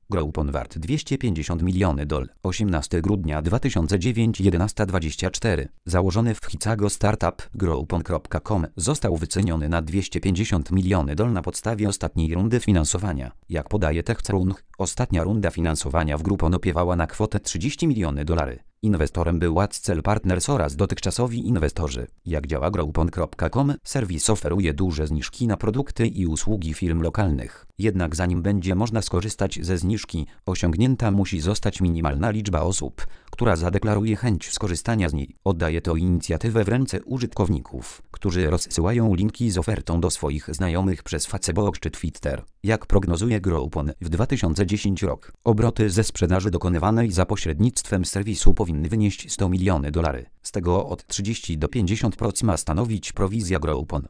Groupon wart 250 miliony $. 18 grudnia 2009 11:24. Założony w Chicago startup Groupon.com został wyceniony na 250 miliony $. na podstawie ostatniej rundy finansowania. Jak podaje TechCrunch, ostatnia runda finansowania w Groupon opiewała na kwotę 30 miliony $. Inwestorem był Accel Partners oraz dotychczasowi inwestorzy. Jak działa Groupon.com? Serwis oferuje duże zniżki na produkty i usługi firm lokalnych. Jednak zanim będzie można skorzystać ze zniżki, osiągnięta musi zostać minimalna liczba osób, która zadeklaruje chęć skorzystania z niej. Oddaje to inicjatywę w ręce użytkowników, którzy rozsyłają linki z ofertą do swoich znajomych przez Facebook czy Twitter. Jak prognozuje Groupon, w 2010 rok obroty ze sprzedaży dokonywanej za pośrednictwem serwisu powinny wynieść 100 miliony $. Z tego od 30 do 50% ma stanowić prowizja Groupon.